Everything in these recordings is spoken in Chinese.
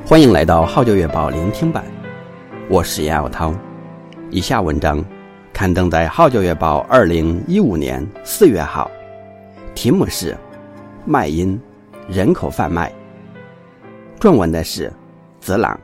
欢迎来到号角月报聆听版，我是杨耀涛。以下文章刊登在号角月报2015年4月号，题目是卖淫人口贩卖，撰文的是子朗。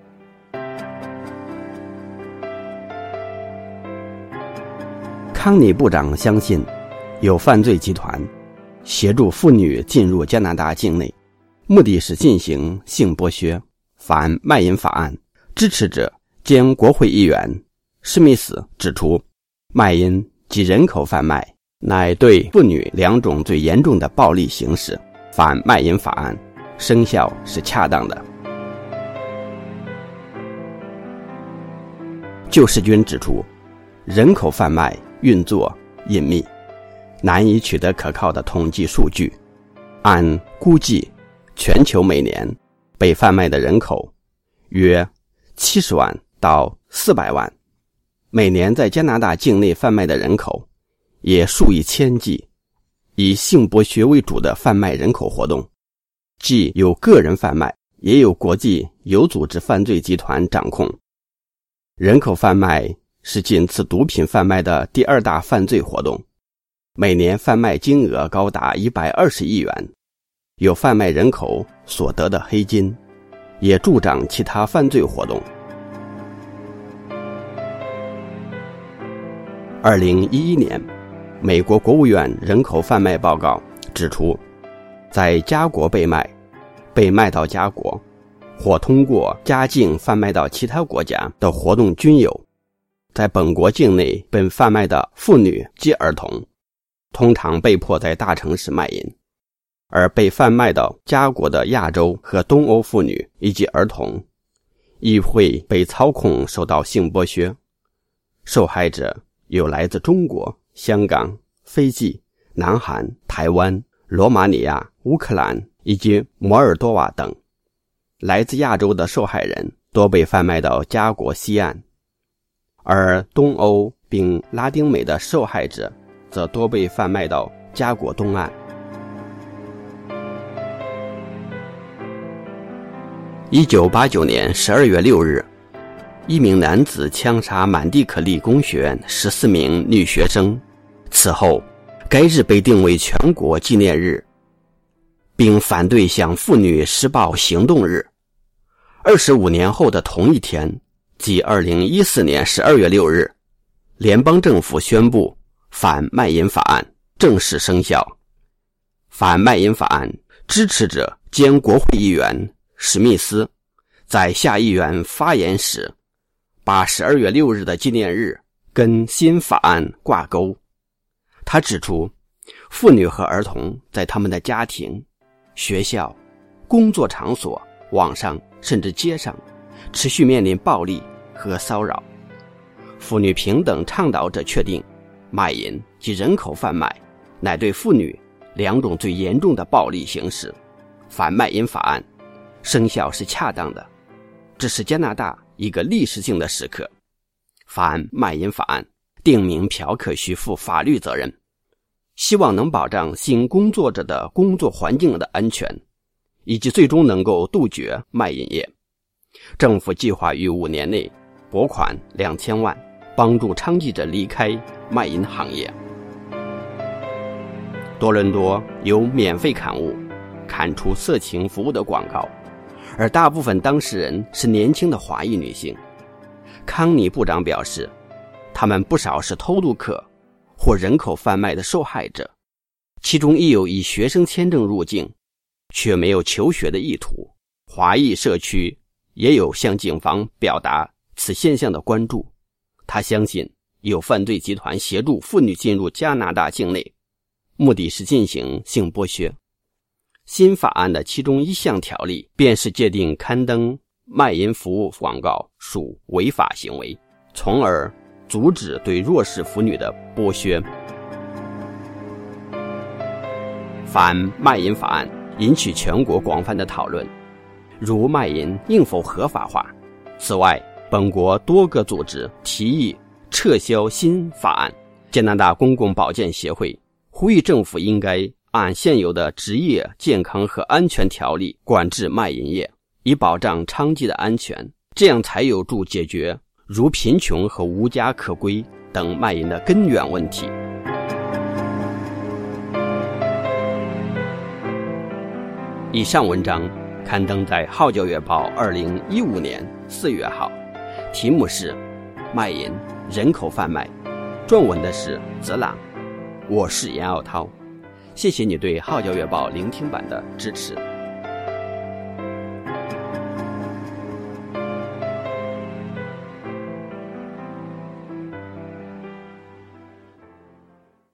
康尼部长相信有犯罪集团协助妇女进入加拿大境内，目的是进行性剥削，反卖淫法案支持者兼国会议员史密斯指出，卖淫及人口贩卖乃对妇女两种最严重的暴力形式，反卖淫法案生效是恰当的。救世军指出，人口贩卖运作隐秘，难以取得可靠的统计数据。按估计，全球每年被贩卖的人口约70万到400万，每年在加拿大境内贩卖的人口也数以千计。以性剥削为主的贩卖人口活动，既有个人贩卖，也有国际有组织犯罪集团掌控。人口贩卖是仅次毒品贩卖的第二大犯罪活动，每年贩卖金额高达120亿元。有贩卖人口所得的黑金，也助长其他犯罪活动。2011年，美国国务院人口贩卖报告指出，在加国被卖到加国，或通过加境贩卖到其他国家的活动均有。在本国境内被贩卖的妇女及儿童，通常被迫在大城市卖淫，而被贩卖到加国的亚洲和东欧妇女以及儿童，亦会被操控受到性剥削。受害者有来自中国、香港、斐济、南韩、台湾、罗马尼亚、乌克兰以及摩尔多瓦等。来自亚洲的受害人多被贩卖到加国西岸，而东欧并拉丁美的受害者则多被贩卖到加国东岸。1989年12月6日，一名男子枪杀满地可立工学院14名女学生，此后该日被定为全国纪念日，并反对向妇女施暴行动日。25年后的同一天，即2014年12月6日，联邦政府宣布反卖淫法案正式生效。反卖淫法案支持者兼国会议员史密斯在下议院发言时，把12月6日的纪念日跟新法案挂钩。他指出，妇女和儿童在他们的家庭、学校、工作场所、网上甚至街上持续面临暴力和骚扰。妇女平等倡导者确定，卖淫及人口贩卖乃对妇女两种最严重的暴力形式，反卖淫法案生效是恰当的。这是加拿大一个历史性的时刻。反卖淫法案定明嫖客需负法律责任，希望能保障性工作者的工作环境的安全，以及最终能够杜绝卖淫业。政府计划于5年内拨款2000万，帮助娼妓者离开卖淫行业。多伦多有免费刊物刊出色情服务的广告，而大部分当事人是年轻的华裔女性。康尼部长表示，他们不少是偷渡客或人口贩卖的受害者，其中亦有以学生签证入境却没有求学的意图。华裔社区也有向警方表达此现象的关注。他相信有犯罪集团协助妇女进入加拿大境内，目的是进行性剥削。新法案的其中一项条例便是界定刊登卖淫服务广告属违法行为，从而阻止对弱势妇女的剥削。反卖淫法案引起全国广泛的讨论，如卖淫应否合法化。此外，本国多个组织提议撤销新法案。加拿大公共保健协会呼吁政府应该按现有的职业健康和安全条例管制卖淫业， 以保障娼妓的安全，这样才有助解决如贫穷和无家可归等卖淫的根源问题。以上文章刊登在《号角月报》2015年4月号，题目是《卖淫、人口贩卖》，撰文的是泽朗。我是严奥涛，谢谢你对《号角月报》聆听版的支持。